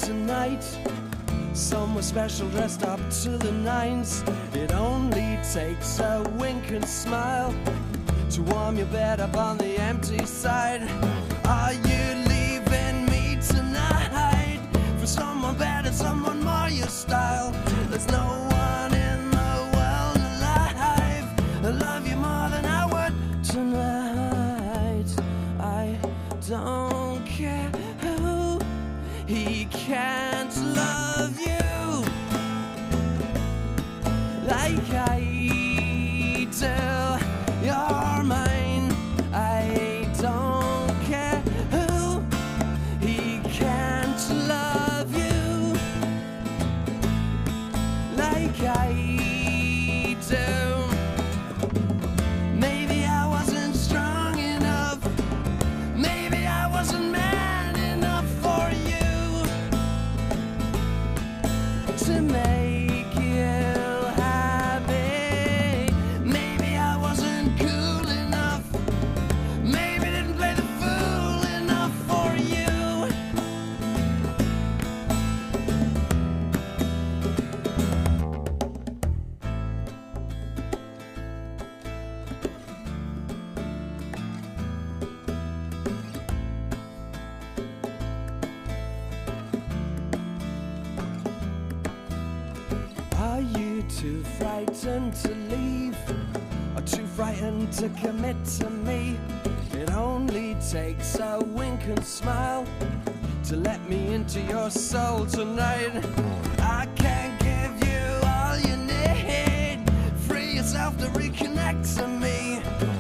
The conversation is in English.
tonight. Somewhere special dressed up to the nines. It only takes a wink and smile to warm your bed up on the empty side. Are you leaving me tonight for someone better, someone more your style? There's no one in the world alive I love you more than I would tonight. I don't care who, he can't love you like I do. You're mine. I don't care who, he can't love you like I do. Maybe I wasn't strong enough, maybe I wasn't man enough for you to make you happy. Maybe I wasn't cool enough, maybe didn't play the fool enough for you. Are you too frightened to leave, or too frightened to commit to me? It only takes a wink and smile to let me into your soul tonight. I can't give you all you need. Free yourself to reconnect to me.